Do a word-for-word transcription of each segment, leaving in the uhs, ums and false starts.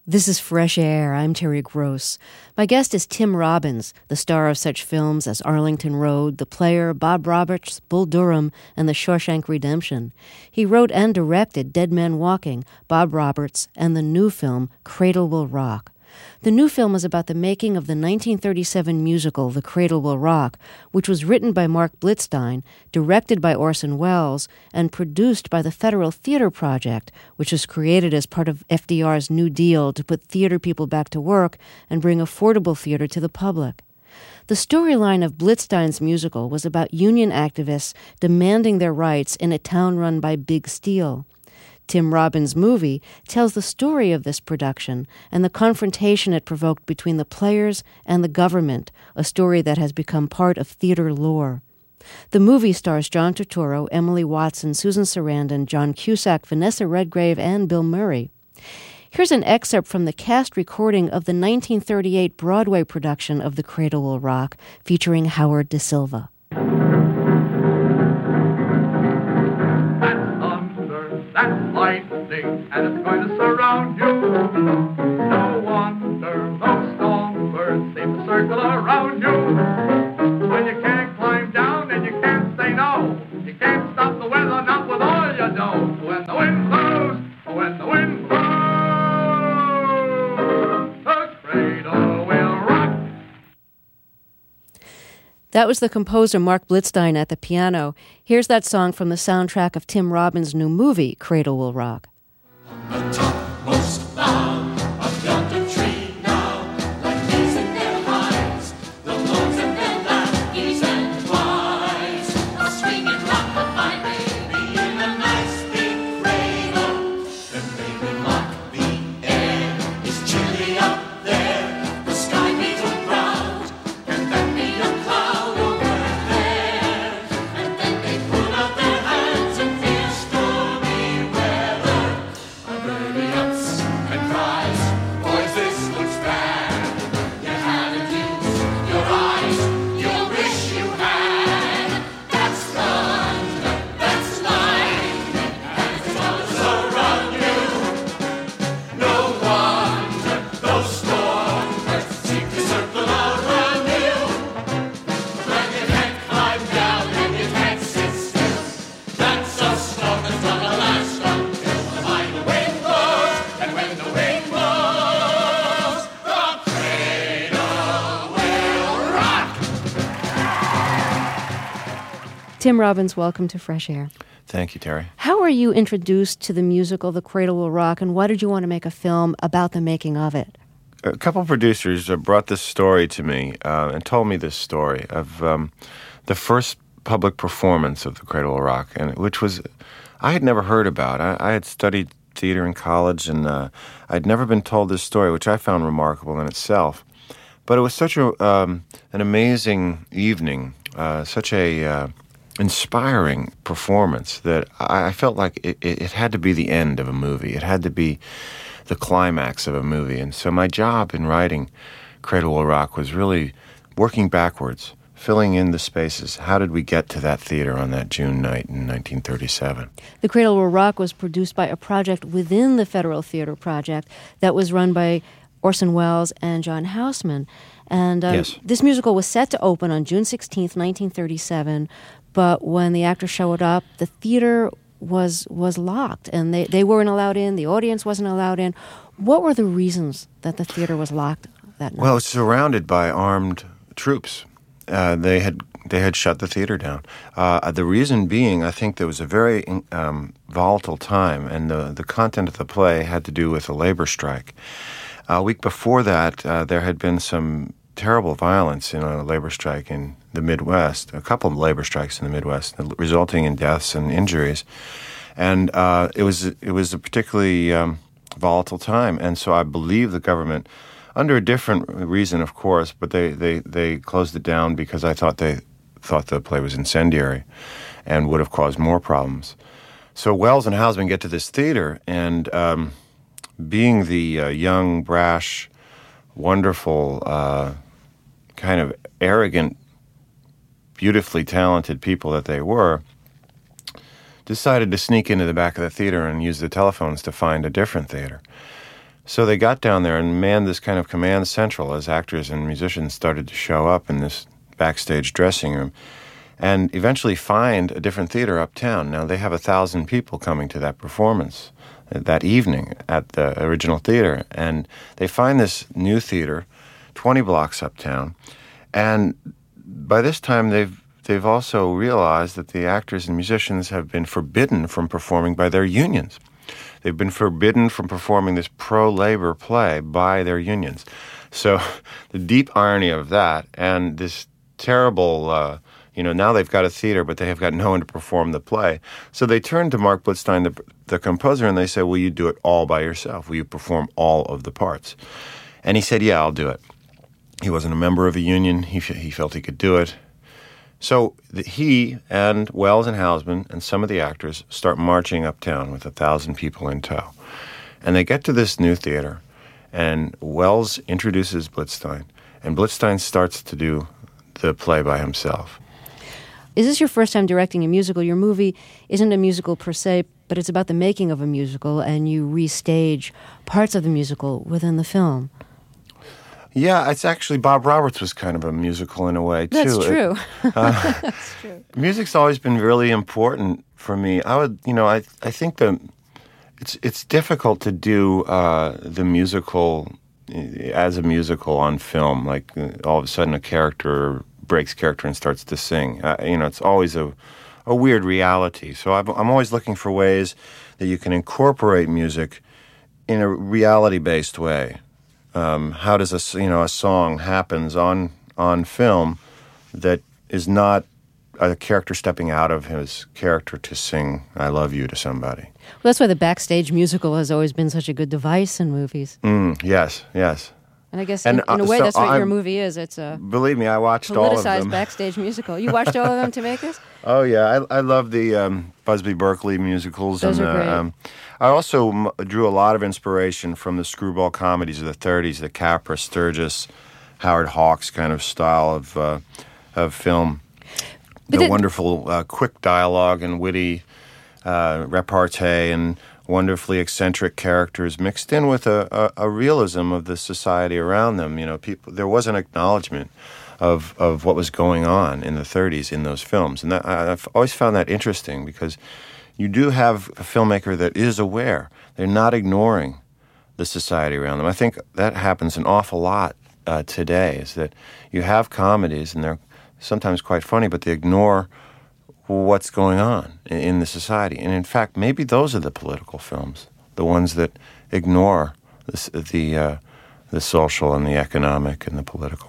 This is Fresh Air. I'm Terry Gross. My guest is Tim Robbins, the star of such films as Arlington Road, The Player, Bob Roberts, Bull Durham, and The Shawshank Redemption. He wrote and directed Dead Man Walking, Bob Roberts, and the new film Cradle Will Rock. The new film is about the making of the nineteen thirty-seven musical The Cradle Will Rock, which was written by Mark Blitzstein, directed by Orson Welles, and produced by the Federal Theater Project, which was created as part of F D R's New Deal to put theater people back to work and bring affordable theater to the public. The storyline of Blitzstein's musical was about union activists demanding their rights in a town run by Big Steel. Tim Robbins' movie tells the story of this production and the confrontation it provoked between the players and the government, a story that has become part of theater lore. The movie stars John Turturro, Emily Watson, Susan Sarandon, John Cusack, Vanessa Redgrave, and Bill Murray. Here's an excerpt from the cast recording of the nineteen thirty-eight Broadway production of The Cradle Will Rock, featuring Howard Da Silva. That's lightning, and it's going to surround you. No wonder those songbirds seem to circle around you. When you can't climb down and you can't say no, you can't stop the weather, not with all you know. When the wind blows, when the wind blows, the cradle will rock. That was the composer Mark Blitzstein at the piano. Here's that song from the soundtrack of Tim Robbins' new movie, Cradle Will Rock. On the topmost bough of yonder tree now, like bees in their hives, the moles in their lackeys and wives, a swinging rock-a-bye baby in a nice big cradle. Then baby lock the air, it's chilly up there, the sky be too proud, can that be a cloud over there? And then they put out their hands and feel stormy weather. A baby ups and cries, boys, this looks bad. You haven't used your eyes, you'll wish you had. That's thunder, that's lightning, and it's all around you. No wonder those stormbirds seem to circle around you. When you can't climb down and you can't sit still, that's a storm that's gonna last until the final wind blows. And when the wind blows, the cradle will rock. Tim Robbins, welcome to Fresh Air. Thank you, Terry. How were you introduced to the musical The Cradle Will Rock, and why did you want to make a film about the making of it? A couple of producers uh, brought this story to me uh, and told me this story of um, the first public performance of The Cradle Will Rock, and which was I had never heard about. I, I had studied theater in college, and uh, I'd never been told this story, which I found remarkable in itself. But it was such a um, an amazing evening, uh, such a uh, inspiring performance that I, I felt like it, it, it had to be the end of a movie. It had to be the climax of a movie. And so my job in writing Cradle Will Rock was really working backwards, filling in the spaces. How did we get to that theater on that June night in nineteen thirty-seven? The Cradle Will Rock was produced by a project within the Federal Theater Project that was run by Orson Welles and John Houseman. And um, Yes. this musical was set to open on June sixteenth, nineteen thirty-seven, but when the actors showed up, the theater was was locked, and they, they weren't allowed in, the audience wasn't allowed in. What were the reasons that the theater was locked that night? Well, it's surrounded by armed troops. Uh, they had they had shut the theater down. Uh, the reason being, I think there was a very um, volatile time, and the, the content of the play had to do with a labor strike. A week before that, uh, there had been some terrible violence in a labor strike in the Midwest, a couple of labor strikes in the Midwest, resulting in deaths and injuries. And uh, it was it was a particularly um, volatile time, and so I believe the government, under a different reason, of course, but they, they, they closed it down because I thought they thought the play was incendiary and would have caused more problems. So Welles and Houseman get to this theater, and um, being the uh, young, brash, wonderful, uh, kind of arrogant, beautifully talented people that they were, decided to sneak into the back of the theater and use the telephones to find a different theater. So they got down there and manned this kind of command central as actors and musicians started to show up in this backstage dressing room and eventually find a different theater uptown. Now, they have a thousand people coming to that performance that evening at the original theater, and they find this new theater twenty blocks uptown, and by this time they've they've also realized that the actors and musicians have been forbidden from performing by their unions. They've been forbidden from performing this pro-labor play by their unions. So the deep irony of that and this terrible, uh, you know, now they've got a theater, but they have got no one to perform the play. So they turn to Mark Blitzstein, the, the composer, and they say, will you do it all by yourself? Will you perform all of the parts? And he said, yeah, I'll do it. He wasn't a member of a union. He, he felt he could do it. So the, he and Wells and Hausman and some of the actors start marching uptown with a thousand people in tow. And they get to this new theater, and Wells introduces Blitzstein, and Blitzstein starts to do the play by himself. Is this your first time directing a musical? Your movie isn't a musical per se, but it's about the making of a musical, and you restage parts of the musical within the film. Yeah, it's actually, Bob Roberts was kind of a musical in a way, too. That's true. It, uh, That's true. Music's always been really important for me. I would, you know, I I think that it's it's difficult to do uh, the musical as a musical on film. Like uh, all of a sudden a character breaks character and starts to sing. Uh, you know, it's always a a weird reality. So I've, I'm always looking for ways that you can incorporate music in a reality-based way. Um, how does a you know a song happens on on film that is not a character stepping out of his character to sing "I love you" to somebody? Well, that's why the backstage musical has always been such a good device in movies. Mm, yes, yes. And I guess And, in, in a uh, way so that's what I'm- your movie is. It's a Believe me, I watched all of politicized them. backstage musical. You watched all of them to make this? Oh yeah, I I love the um, Busby Berkeley musicals. Those and, are great. Uh, um, I also m- drew a lot of inspiration from the screwball comedies of the thirties, the Capra, Sturgis, Howard Hawks kind of style of uh, of film. But The it- wonderful, uh, quick dialogue and witty uh, repartee and wonderfully eccentric characters mixed in with a, a, a realism of the society around them. You know, people. There was an acknowledgement of of what was going on in the thirties in those films, and that, I, I've always found that interesting because you do have a filmmaker that is aware. They're not ignoring the society around them. I think that happens an awful lot uh, today. Is that you have comedies and they're sometimes quite funny, but they ignore what's going on in, in the society. And in fact, maybe those are the political films, the ones that ignore the the, uh, the social and the economic and the political.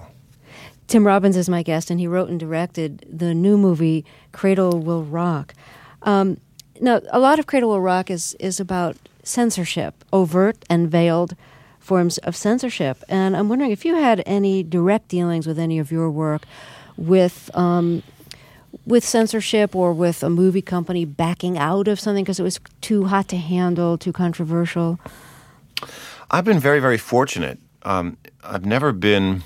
Tim Robbins is my guest, and he wrote and directed the new movie Cradle Will Rock. Um, now, a lot of Cradle Will Rock is, is about censorship, overt and veiled forms of censorship. And I'm wondering if you had any direct dealings with any of your work with um, with censorship or with a movie company backing out of something because it was too hot to handle, too controversial. I've been very, very fortunate. Um, I've never been,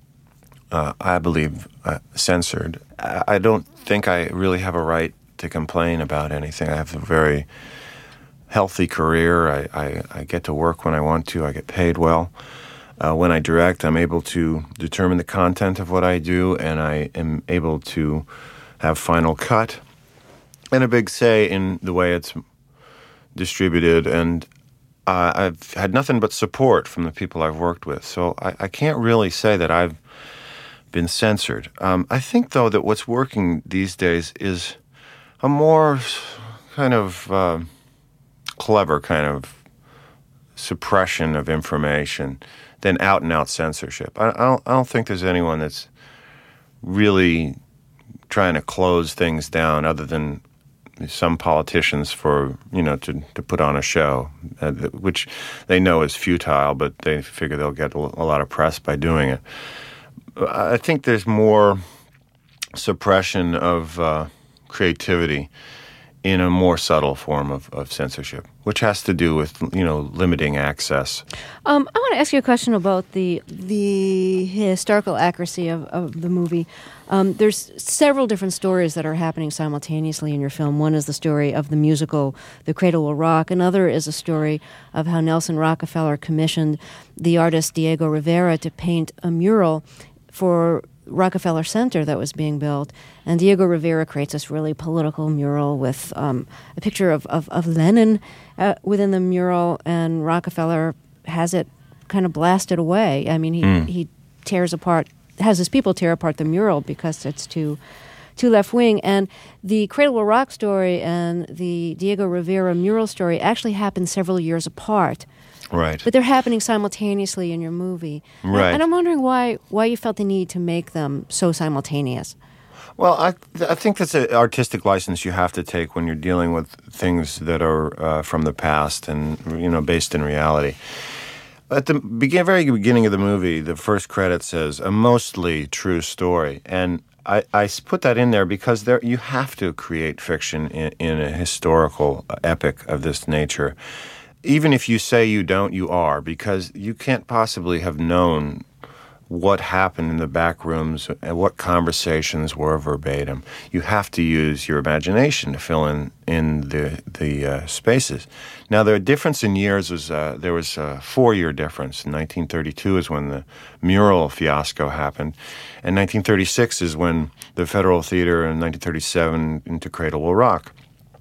uh, I believe, uh, censored. I, I don't think I really have a right to complain about anything. I have a very healthy career. I, I, I get to work when I want to. I get paid well. Uh, when I direct, I'm able to determine the content of what I do, and I am able to have final cut and a big say in the way it's distributed. And uh, I've had nothing but support from the people I've worked with. So I, I can't really say that I've been censored. Um, I think, though, that what's working these days is a more kind of uh, clever kind of suppression of information than out-and-out censorship. I, I, don't, I don't think there's anyone that's really trying to close things down other than some politicians for, you know, to, to put on a show, uh, which they know is futile, but they figure they'll get a, a lot of press by doing it. I think there's more suppression of uh, creativity in a more subtle form of, of censorship, which has to do with, you know, limiting access. Um, I want to ask you a question about the the historical accuracy of, of the movie. Um, there's several different stories that are happening simultaneously in your film. One is the story of the musical The Cradle Will Rock. Another is a story of how Nelson Rockefeller commissioned the artist Diego Rivera to paint a mural for Rockefeller Center that was being built. And Diego Rivera creates this really political mural with um, a picture of, of, of Lenin uh, within the mural, and Rockefeller has it kind of blasted away. I mean, he, mm. he tears apart, has his people tear apart the mural because it's too too left-wing. And the Cradle Will Rock story and the Diego Rivera mural story actually happened several years apart. Right. But they're happening simultaneously in your movie. Right. And, and I'm wondering why why you felt the need to make them so simultaneous. Well, I I think that's an artistic license you have to take when you're dealing with things that are uh, from the past and, you know, based in reality. At the begin, very beginning of the movie, the first credit says, a mostly true story. And I, I put that in there because there you have to create fiction in, in a historical epic of this nature. Even if you say you don't, you are, because you can't possibly have known what happened in the back rooms and what conversations were verbatim. You have to use your imagination to fill in in the the uh, spaces. Now, the difference in years was uh, there was a four-year difference. In nineteen thirty-two is when the mural fiasco happened, and nineteen thirty-six is when the Federal Theater, in nineteen thirty-seven into Cradle Will Rock.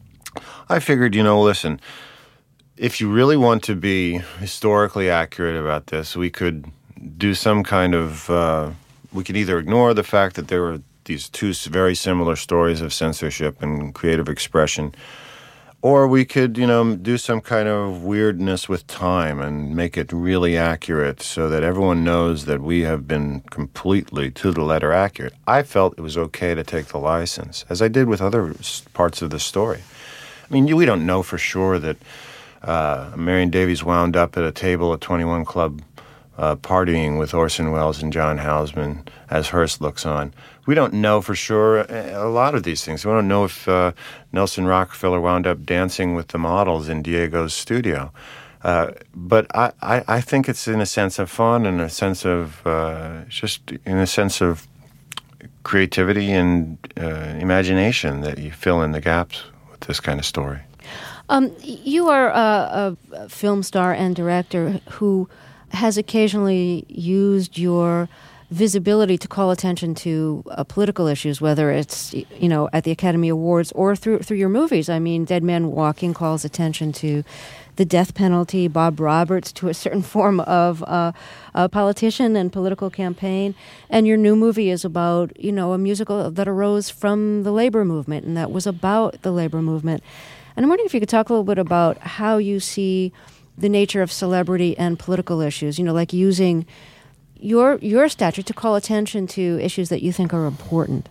I figured, you know, listen, if you really want to be historically accurate about this, we could do some kind of, uh, we could either ignore the fact that there were these two very similar stories of censorship and creative expression, or we could, you know, do some kind of weirdness with time and make it really accurate so that everyone knows that we have been completely to the letter accurate. I felt it was okay to take the license, as I did with other parts of the story. I mean, we don't know for sure that uh, Marion Davies wound up at a table at twenty-one Club Uh, partying with Orson Welles and John Houseman as Hearst looks on. We don't know for sure a lot of these things. We don't know if uh, Nelson Rockefeller wound up dancing with the models in Diego's studio. Uh, but I, I, I think it's in a sense of fun and a sense of, uh, just in a sense of creativity and uh, imagination that you fill in the gaps with this kind of story. Um, you are a, a film star and director who has occasionally used your visibility to call attention to uh, political issues, whether it's, you know, at the Academy Awards or through through your movies. I mean, Dead Man Walking calls attention to the death penalty, Bob Roberts to a certain form of uh, a politician and political campaign. And your new movie is about, you know, a musical that arose from the labor movement and that was about the labor movement. And I'm wondering if you could talk a little bit about how you see the nature of celebrity and political issues, you know, like using your your stature to call attention to issues that you think are important.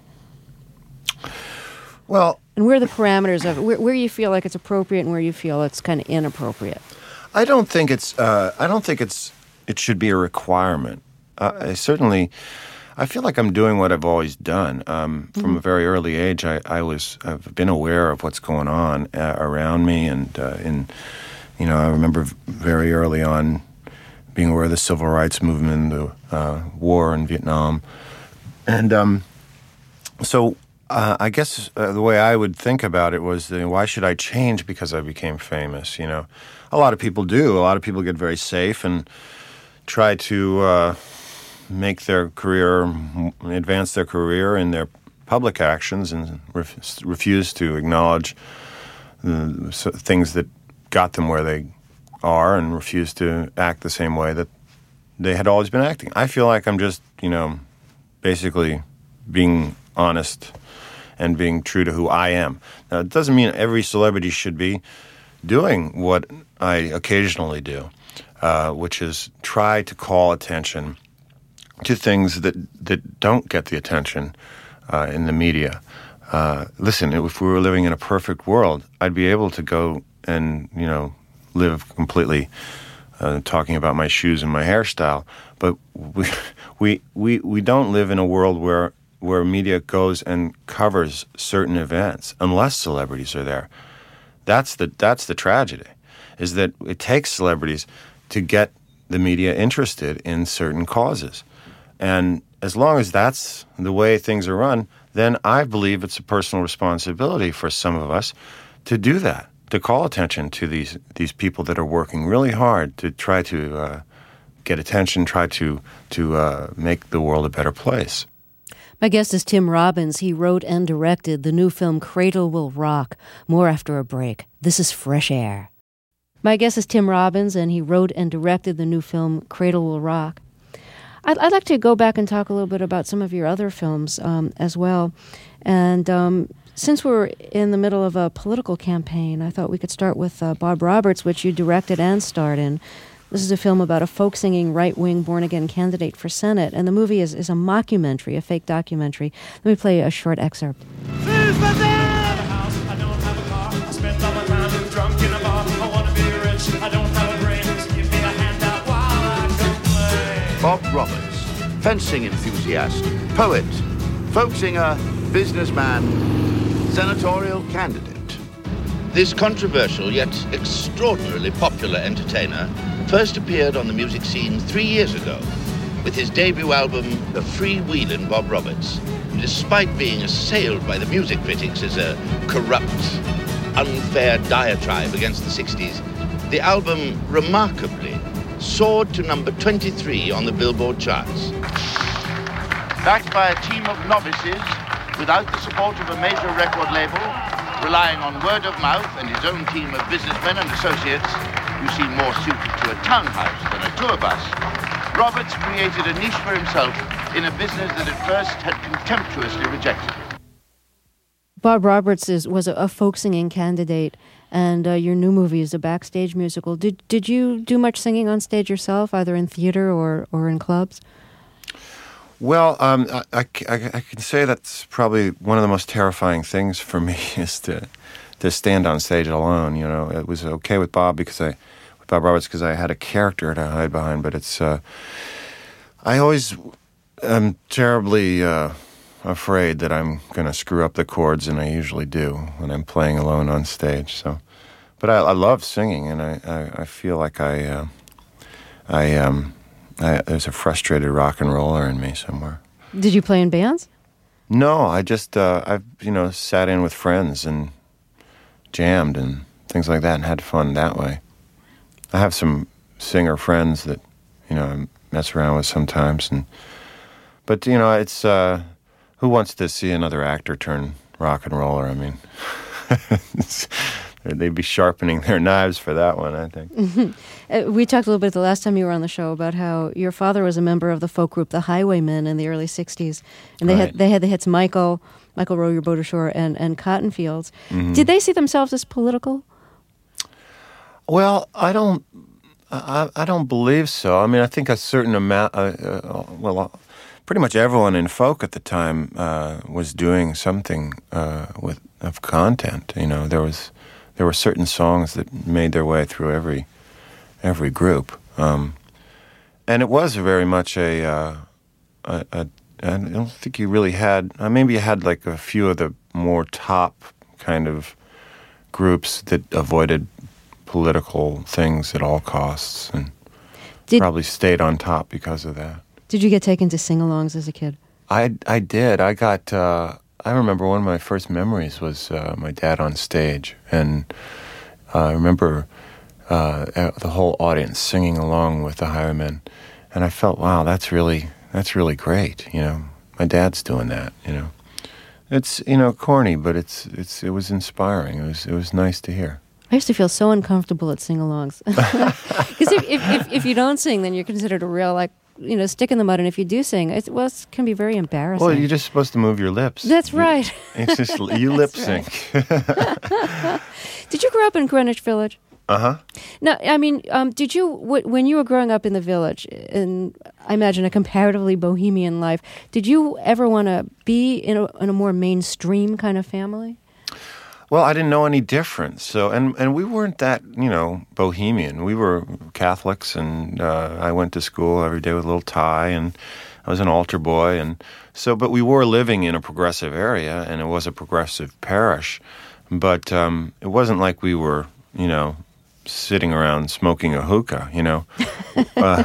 Well, and where are the parameters of it, where, where you feel like it's appropriate and where you feel it's kind of inappropriate. I don't think it's. Uh, I don't think it's. It should be a requirement. Uh, I certainly, I feel like I'm doing what I've always done. Um, from mm-hmm. a very early age, I, I was. I've been aware of what's going on uh, around me, and uh, in. You know, I remember very early on being aware of the civil rights movement, the uh, war in Vietnam. And um, so uh, I guess uh, the way I would think about it was, uh, why should I change because I became famous? You know, a lot of people do. A lot of people get very safe and try to uh, make their career, advance their career in their public actions and ref- refuse to acknowledge the things that got them where they are and refuse to act the same way that they had always been acting. I feel like I'm just, you know, basically being honest and being true to who I am. Now, it doesn't mean every celebrity should be doing what I occasionally do, uh, which is try to call attention to things that, that don't get the attention uh, in the media. Uh, listen, if we were living in a perfect world, I'd be able to go and, you know, live completely uh, talking about my shoes and my hairstyle. But we, we we we don't live in a world where where media goes and covers certain events unless celebrities are there. That's the that's the tragedy, is that it takes celebrities to get the media interested in certain causes. And as long as that's the way things are run, then I believe it's a personal responsibility for some of us to do that, to call attention to these these people that are working really hard to try to uh, get attention, try to to uh, make the world a better place. My guest is Tim Robbins. He wrote and directed the new film Cradle Will Rock. More after a break. This is Fresh Air. My guest is Tim Robbins, and he wrote and directed the new film Cradle Will Rock. I'd, I'd like to go back and talk a little bit about some of your other films um, as well. And um, since we're in the middle of a political campaign, I thought we could start with uh, Bob Roberts, which you directed and starred in. This is a film about a folk-singing right-wing born-again candidate for Senate, and the movie is, is a mockumentary, a fake documentary. Let me play a short excerpt. Bob Roberts, fencing enthusiast, poet, folk singer, businessman, senatorial candidate. This controversial yet extraordinarily popular entertainer first appeared on the music scene three years ago with his debut album, The Freewheelin' Bob Roberts. Despite being assailed by the music critics as a corrupt, unfair diatribe against the sixties, the album remarkably soared to number twenty-three on the Billboard charts. Backed by a team of novices, without the support of a major record label, relying on word of mouth and his own team of businessmen and associates, who seem more suited to a townhouse than a tour bus, Roberts created a niche for himself in a business that at first had contemptuously rejected him. Bob Roberts is, was a, a folk-singing candidate, and uh, your new movie is a backstage musical. Did did you do much singing on stage yourself, either in theater or, or in clubs? Well, um, I, I, I can say that's probably one of the most terrifying things for me is to to stand on stage alone. You know, it was okay with Bob because I with Bob Roberts because I had a character to hide behind, but it's uh, I always am terribly uh, afraid that I'm going to screw up the chords, and I usually do when I'm playing alone on stage. So, but I, I love singing, and I, I, I feel like I uh, I um. I, there's a frustrated rock and roller in me somewhere. Did you play in bands? No, I just, uh, I've, you know, sat in with friends and jammed and things like that and had fun that way. I have some singer friends that, you know, I mess around with sometimes. and But, you know, it's, uh, who wants to see another actor turn rock and roller? I mean, they'd be sharpening their knives for that one, I think. Mm-hmm. Uh, we talked a little bit the last time you were on the show about how your father was a member of the folk group The Highwaymen in the early sixties, and they Right. had they had the hits Michael, Michael Row Your Boat Ashore, and and Cotton Fields. Mm-hmm. Did they see themselves as political? Well, I don't, I, I don't believe so. I mean, I think a certain amount, uh, uh, well, uh, pretty much everyone in folk at the time uh, was doing something uh, with of content. You know, there was. There were certain songs that made their way through every every group, um, and it was very much a, uh, a, a. I don't think you really had. Uh, maybe you had like a few of the more top kind of groups that avoided political things at all costs, and Did, probably stayed on top because of that. Did you get taken to sing-alongs as a kid? I I did. I got. Uh, I remember one of my first memories was uh, my dad on stage, and uh, I remember uh, the whole audience singing along with the Highwaymen, and I felt, wow, that's really that's really great. You know, my dad's doing that. You know, it's you know corny, but it's it's it was inspiring. It was it was nice to hear. I used to feel so uncomfortable at sing-alongs because if, if if if you don't sing, then you're considered a real like. You know, stick in the mud, and if you do sing, it, well, it can be very embarrassing. Well, you're just supposed to move your lips. That's You- right. It's just you lip sync. Did you grow up in Greenwich Village? Uh huh. No, I mean, um, did you, w- when you were growing up in the village, in, I imagine, a comparatively bohemian life, did you ever want to be in a, in a more mainstream kind of family? Well, I didn't know any difference. So, and and we weren't that, you know, bohemian. We were Catholics, and uh, I went to school every day with a little tie, and I was an altar boy, and so. But we were living in a progressive area, and it was a progressive parish. But um, it wasn't like we were, you know, sitting around smoking a hookah, you know. uh,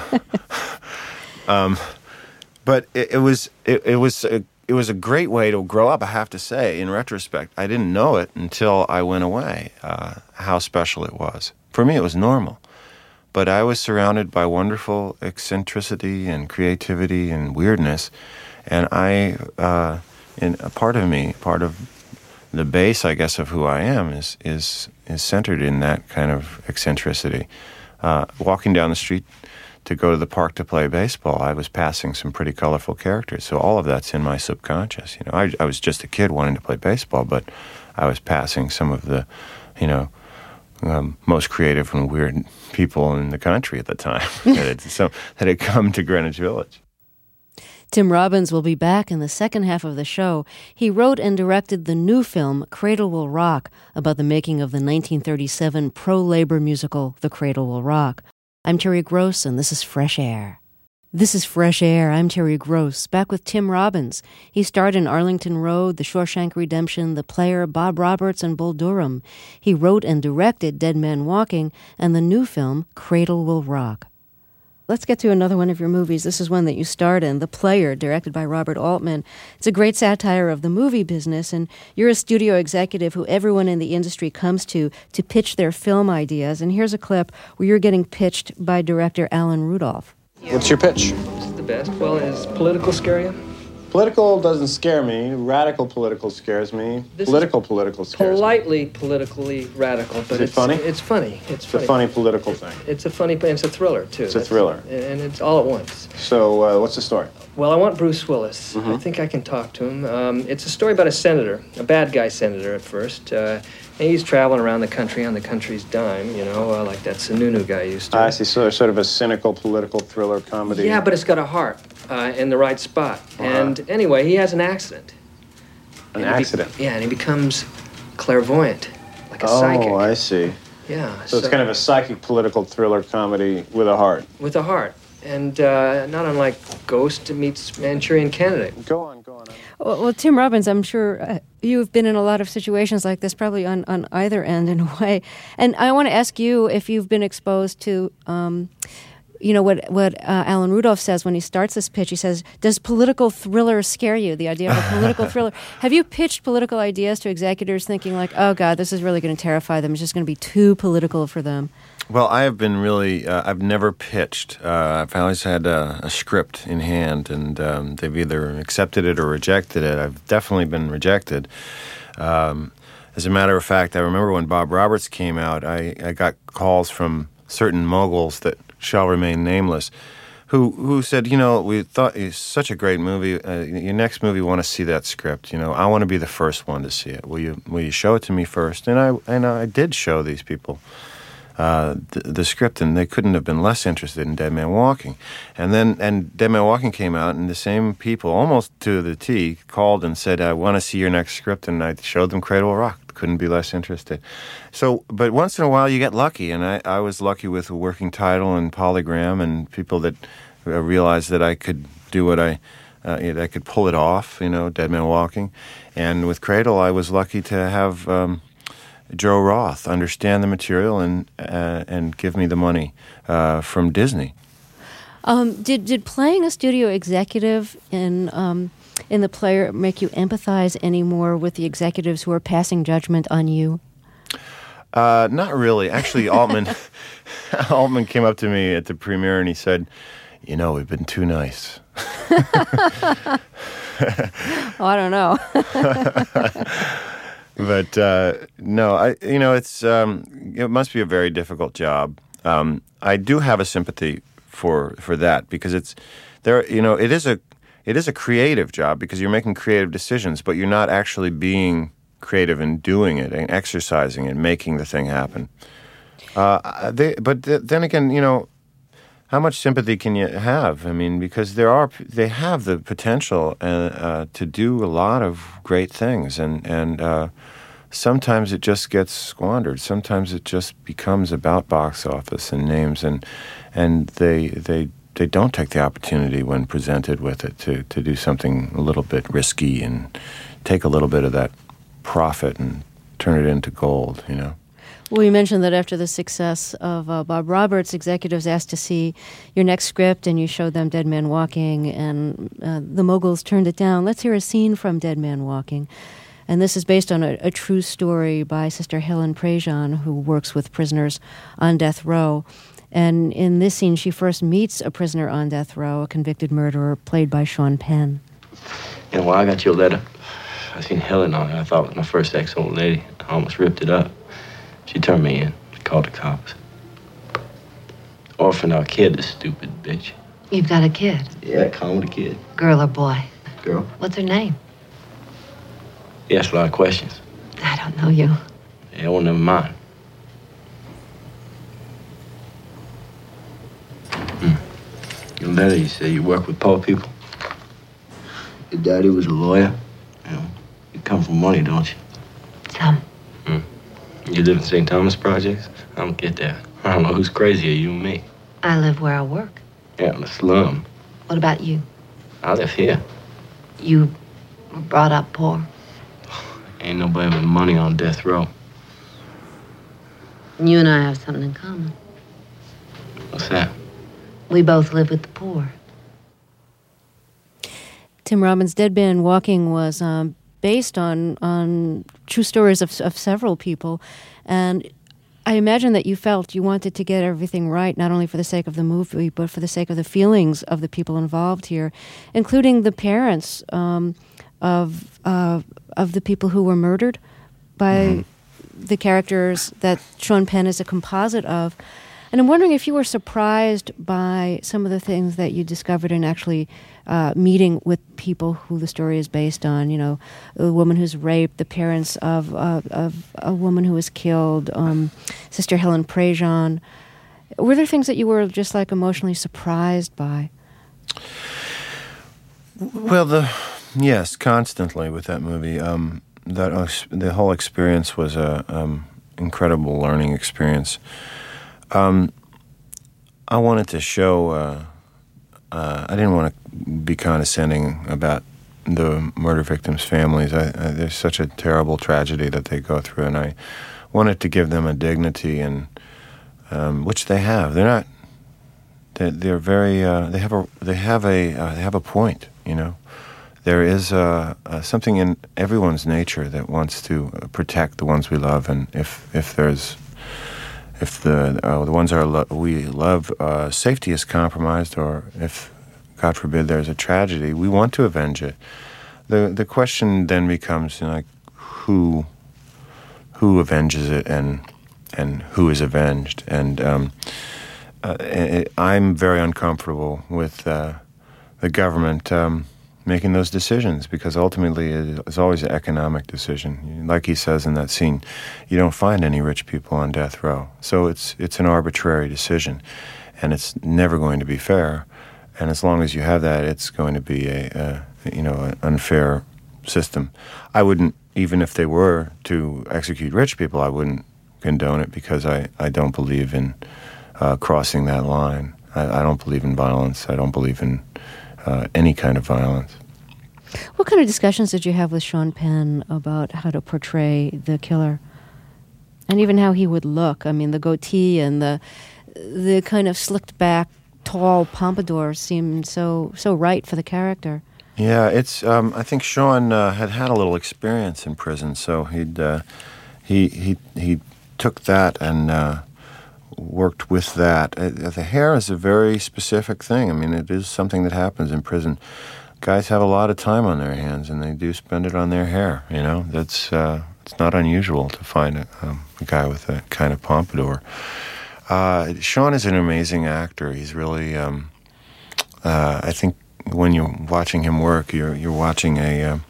um, but it, it was it, it was. A, It was a great way to grow up, I have to say, in retrospect. I didn't know it until I went away, uh, how special it was. For me, it was normal. But I was surrounded by wonderful eccentricity and creativity and weirdness. And I, uh, in a part of me, part of the base, I guess, of who I am is is, is centered in that kind of eccentricity. Uh, walking down the street to go to the park to play baseball, I was passing some pretty colorful characters. So all of that's in my subconscious. You know, I, I was just a kid wanting to play baseball, but I was passing some of the, you know, um, most creative and weird people in the country at the time that, had, so, that had come to Greenwich Village. Tim Robbins will be back in the second half of the show. He wrote and directed the new film, Cradle Will Rock, about the making of the nineteen thirty-seven pro-labor musical, The Cradle Will Rock. I'm Terry Gross, and this is Fresh Air. This is Fresh Air. I'm Terry Gross, back with Tim Robbins. He starred in Arlington Road, The Shawshank Redemption, The Player, Bob Roberts, and Bull Durham. He wrote and directed Dead Man Walking and the new film, Cradle Will Rock. Let's get to another one of your movies. This is one that you starred in, The Player, directed by Robert Altman. It's a great satire of the movie business, and you're a studio executive who everyone in the industry comes to to pitch their film ideas. And here's a clip where you're getting pitched by director Alan Rudolph. What's your pitch? This is the best. Well, is political scare you? Political doesn't scare me. Radical political scares me. This political political scares Politely, politically radical, but Is it it's funny? It's funny. It's, me. It's funny. a funny political thing. It's a funny, and it's a thriller too. It's a That's- thriller. and it's all at once. So, uh, what's the story? Well, I want Bruce Willis. Mm-hmm. I think I can talk to him. Um, it's a story about a senator, a bad guy senator at first. Uh, and he's traveling around the country on the country's dime, you know, uh, like that Sununu guy used to. I see. So, sort of a cynical political thriller comedy. Yeah, but it's got a heart uh, in the right spot. Uh-huh. And anyway, he has an accident. An And he be- accident. yeah, and he becomes clairvoyant, like a Oh, psychic. I see. Yeah. So it's kind of a psychic political thriller comedy with a heart. with a heart. And uh, not unlike Ghost meets Manchurian Candidate. Go on, go on. Well, well Tim Robbins, I'm sure uh, you've been in a lot of situations like this, probably on, on either end in a way. And I want to ask you if you've been exposed to, um, you know, what, what uh, Alan Rudolph says when he starts this pitch. He says, does political thriller scare you, the idea of a political thriller? Have you pitched political ideas to executives thinking like, oh, God, this is really going to terrify them. It's just going to be too political for them? Well, I have been really, uh, I've never pitched. Uh, I've always had a, a script in hand, and um, they've either accepted it or rejected it. I've definitely been rejected. Um, as a matter of fact, I remember when Bob Roberts came out, I, I got calls from certain moguls that shall remain nameless, who who said, you know, we thought it's such a great movie. Uh, your next movie, we want to see that script. You know, I want to be the first one to see it. Will you will you show it to me first? And I and I did show these people Uh, the, the script, and they couldn't have been less interested in Dead Man Walking. And then, and Dead Man Walking came out, and the same people, almost to the T, called and said, I want to see your next script, and I showed them Cradle Will Rock. Couldn't be less interested. So, but once in a while you get lucky, and I, I was lucky with a working title and Polygram, and people that uh, realized that I could do what I, uh, you know, I could pull it off, you know, Dead Man Walking. And with Cradle, I was lucky to have Um, Joe Roth understand the material and uh, and give me the money uh, from Disney. Um, did did playing a studio executive in um, in The Player make you empathize any more with the executives who are passing judgment on you? Uh, not really. Actually, Altman Altman came up to me at the premiere and he said, "You know, we've been too nice." Oh, I don't know. But uh, no, I you know it's um, it must be a very difficult job. Um, I do have a sympathy for for that because it's there. You know, it is a it is a creative job because you're making creative decisions, but you're not actually being creative and doing it and exercising and making the thing happen. Uh, they, but th- then again, you know, how much sympathy can you have? I mean, because there are they have the potential uh, uh, to do a lot of great things, and and uh, sometimes it just gets squandered. Sometimes it just becomes about box office and names, and and they they they don't take the opportunity when presented with it to, to do something a little bit risky and take a little bit of that profit and turn it into gold, you know. Well, you mentioned that after the success of uh, Bob Roberts, executives asked to see your next script, and you showed them Dead Man Walking, and uh, the moguls turned it down. Let's hear a scene from Dead Man Walking. And this is based on a, a true story by Sister Helen Prejean, who works with prisoners on death row. And in this scene, she first meets a prisoner on death row, a convicted murderer, played by Sean Penn. You know, when I got your letter, I seen Helen on it. I thought it was my first ex-old lady. I almost ripped it up. She turned me in, called the cops. Orphaned our kid, this stupid bitch. You've got a kid? Yeah, call him the kid. Girl or boy? Girl. What's her name? He asked a lot of questions. I don't know you. Yeah, well, never mind. Hmm. In the letter, you say you work with poor people. Your daddy was a lawyer. You know, you come from money, don't you? Some. Hmm. You live in Saint Thomas Projects? I don't get that. I don't know who's crazier, you and me. I live where I work. Yeah, in the slum. What about you? I live here. You were brought up poor. Ain't nobody with money on death row. You and I have something in common. What's that? We both live with the poor. Tim Robbins' Dead Man Walking was um, based on on true stories of, of several people, and I imagine that you felt you wanted to get everything right, not only for the sake of the movie, but for the sake of the feelings of the people involved here, including the parents um, of uh, of the people who were murdered by mm-hmm. the characters that Sean Penn is a composite of. And I'm wondering if you were surprised by some of the things that you discovered in actually uh, meeting with people who the story is based on. You know, a woman who's raped, the parents of uh, of a woman who was killed, um, Sister Helen Prejean. Were there things that you were just like emotionally surprised by? Well, the yes, constantly with that movie. Um, that uh, the whole experience was a um, incredible learning experience. Um, I wanted to show, uh, uh, I didn't want to be condescending about the murder victims' families. I, I, there's such a terrible tragedy that they go through, and I wanted to give them a dignity, and um, which they have. They're not, they're, they're very, uh, they have a, they have a, uh, they have a point, you know. There is uh, uh, something in everyone's nature that wants to protect the ones we love, and if, if there's If the uh, the ones are lo- we love, uh, safety is compromised, or if, God forbid, there's a tragedy, we want to avenge it. the The question then becomes, you know, like, who who avenges it, and and who is avenged. And um, uh, it, I'm very uncomfortable with uh, the government um, making those decisions, because ultimately it's always an economic decision. Like he says in that scene, you don't find any rich people on death row. So it's it's an arbitrary decision, and it's never going to be fair. And as long as you have that, it's going to be a, a you know an unfair system. I wouldn't, even if they were to execute rich people, I wouldn't condone it, because I, I don't believe in uh, crossing that line. I, I don't believe in violence. I don't believe in Uh, any kind of violence. What kind of discussions did you have with Sean Penn about how to portray the killer, and even how he would look? I mean, the goatee and the the kind of slicked back, tall pompadour seemed so so right for the character. Yeah, it's. Um, I think Sean uh, had had a little experience in prison, so he'd uh, he he he took that and Uh, worked with that. Uh, the hair is a very specific thing. I mean, it is something that happens in prison. Guys have a lot of time on their hands, and they do spend it on their hair. You know, that's uh, it's not unusual to find a, um, a guy with a kind of pompadour. Uh, Sean is an amazing actor. He's really. Um, uh, I think when you're watching him work, you're you're watching a uh,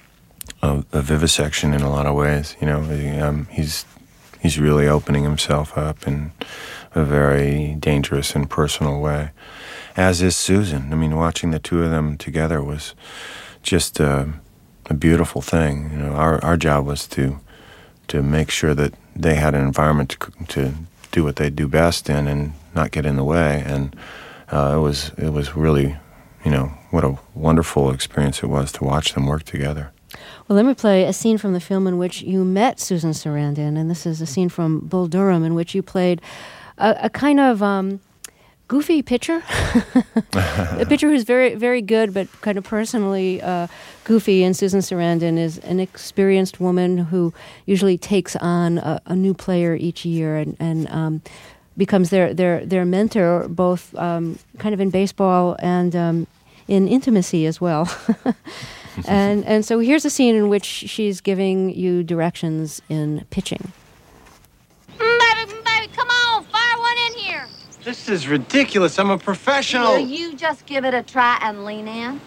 a, a vivisection in a lot of ways. You know, um, he's. He's really opening himself up in a very dangerous and personal way, as is Susan. I mean, watching the two of them together was just uh, a beautiful thing. You know, our our job was to to make sure that they had an environment to to do what they do best in and not get in the way. And uh, it was it was really, you know, what a wonderful experience it was to watch them work together. Well, let me play a scene from the film in which you met Susan Sarandon, and this is a scene from Bull Durham in which you played a, a kind of um, goofy pitcher, a pitcher who's very, very good, but kind of personally uh, goofy. And Susan Sarandon is an experienced woman who usually takes on a, a new player each year and, and um, becomes their, their, their mentor, both um, kind of in baseball and um, in intimacy as well. and and so here's a scene in which she's giving you directions in pitching. Mm, baby, baby, come on, fire one in here. This is ridiculous. I'm a professional. Will you just give it a try and lean in?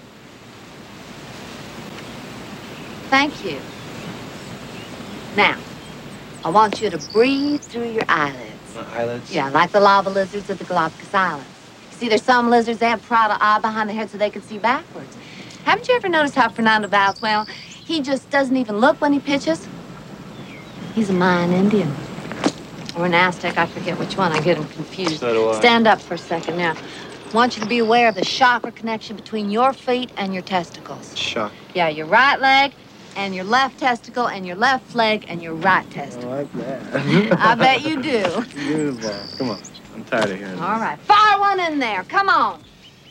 Thank you. Now, I want you to breathe through your eyelids. My eyelids? Yeah, like the lava lizards of the Galapagos Islands. See, there's some lizards, they have prada eye behind their head so they can see backwards. Haven't you ever noticed how Fernando Valenzuela, he just doesn't even look when he pitches? He's a Mayan Indian. Or an Aztec, I forget which one. I get them confused. So do I. Stand up for a second now. I want you to be aware of the chakra connection between your feet and your testicles. Shock. Yeah, your right leg and your left testicle and your left leg and your right testicle. I like that. I bet you do. Beautiful. Come on. I'm tired of hearing this. All right, fire one in there. Come on.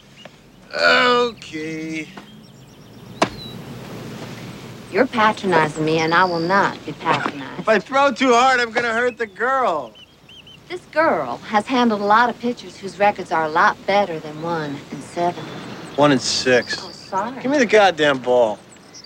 Okay. You're patronizing me, and I will not be patronized. If I throw too hard, I'm gonna hurt the girl. This girl has handled a lot of pitchers whose records are a lot better than one and seven. One and six. Oh, sorry. Give me the goddamn ball.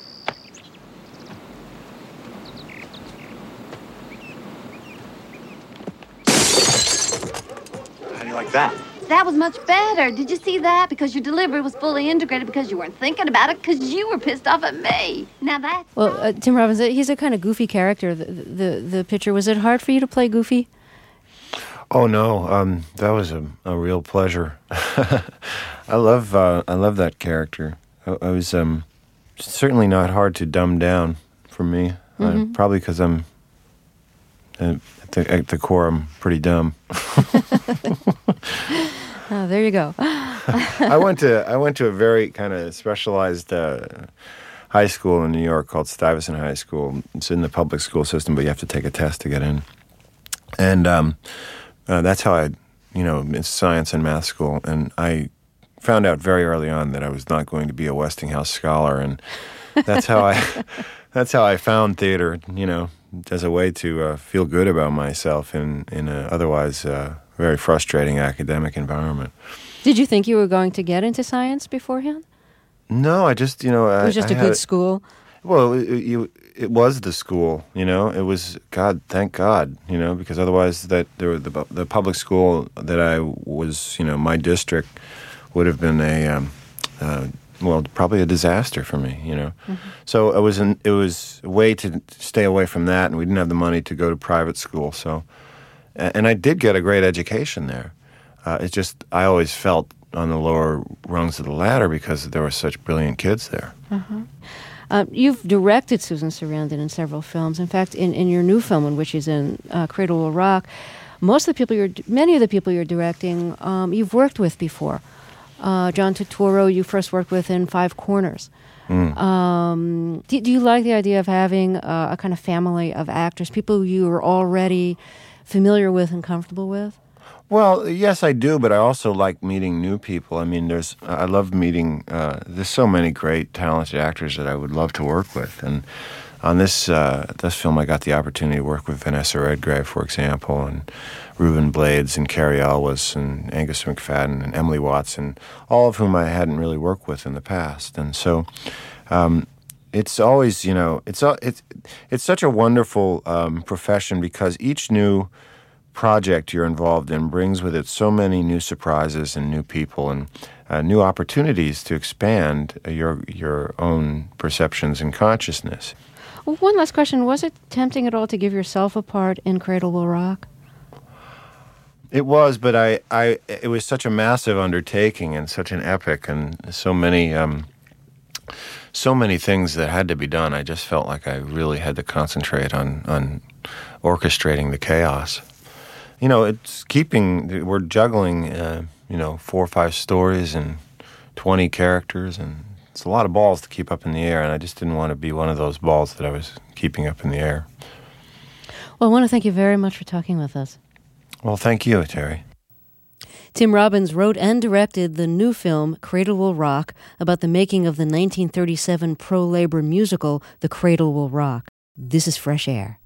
How do you like that? That was much better. Did you see that? Because your delivery was fully integrated because you weren't thinking about it because you were pissed off at me. Now that's... Well, uh, Tim Robbins, uh, he's a kind of goofy character, the, the, the pitcher. Was it hard for you to play goofy? Oh no, um, that was a, a real pleasure. I love uh, I love that character. I, I was um, certainly not hard to dumb down for me. Mm-hmm. Uh, probably because I'm uh, at, the, at the core I'm pretty dumb. Oh, there you go. I went to I went to a very kind of specialized uh, high school in New York called Stuyvesant High School. It's in the public school system, but you have to take a test to get in. And um, uh, that's how I, you know, it's science and math school. And I found out very early on that I was not going to be a Westinghouse scholar, and that's how I that's how I found theater. You know, as a way to uh, feel good about myself in in a otherwise uh, very frustrating academic environment. Did you think you were going to get into science beforehand? No, I just, you know, It was I, just I a had good school. Well, it, it, it was the school, you know. It was God, thank God, you know, because otherwise, that there were the the public school that I was, you know, my district would have been a, um, uh, well, probably a disaster for me, you know. Mm-hmm. So it was an it was a way to stay away from that, and we didn't have the money to go to private school, so. And I did get a great education there. Uh, it's just I always felt on the lower rungs of the ladder because there were such brilliant kids there. Uh-huh. Uh, you've directed Susan Sarandon in several films. In fact, in, in your new film, in which is in uh, Cradle Will Rock, most of the people you're, many of the people you're directing, um, you've worked with before. Uh, John Turturro, you first worked with in Five Corners. Mm. Um, do, do you like the idea of having uh, a kind of family of actors, people you are already familiar with and comfortable with? Well, yes, I do, but I also like meeting new people. I mean, there's I love meeting. Uh, there's so many great, talented actors that I would love to work with, and on this uh, this film, I got the opportunity to work with Vanessa Redgrave, for example, and Ruben Blades and Cary Elwes and Angus McFadden and Emily Watson, all of whom I hadn't really worked with in the past, and so. Um, It's always, you know, it's it's it's such a wonderful um, profession because each new project you're involved in brings with it so many new surprises and new people and uh, new opportunities to expand your your own perceptions and consciousness. Well, one last question: was it tempting at all to give yourself a part in Cradle Will Rock? It was, but I, I it was such a massive undertaking and such an epic, and so many. Um, so many things that had to be done. I just felt like I really had to concentrate on, on orchestrating the chaos. You know, it's keeping, we're juggling, uh, you know, four or five stories and twenty characters, and it's a lot of balls to keep up in the air, and I just didn't want to be one of those balls that I was keeping up in the air. Well, I want to thank you very much for talking with us. Well, thank you, Terry. Tim Robbins wrote and directed the new film, Cradle Will Rock, about the making of the nineteen thirty-seven pro-labor musical, The Cradle Will Rock. This is Fresh Air.